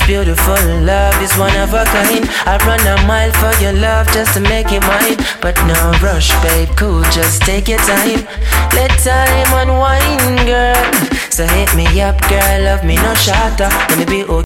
beautiful. Love is one of a kind. I run a mile for your love just to make it mine. But no rush, babe, cool, just take your time. Let time unwind, girl. So hit me up, girl, love me no shatter. Let me be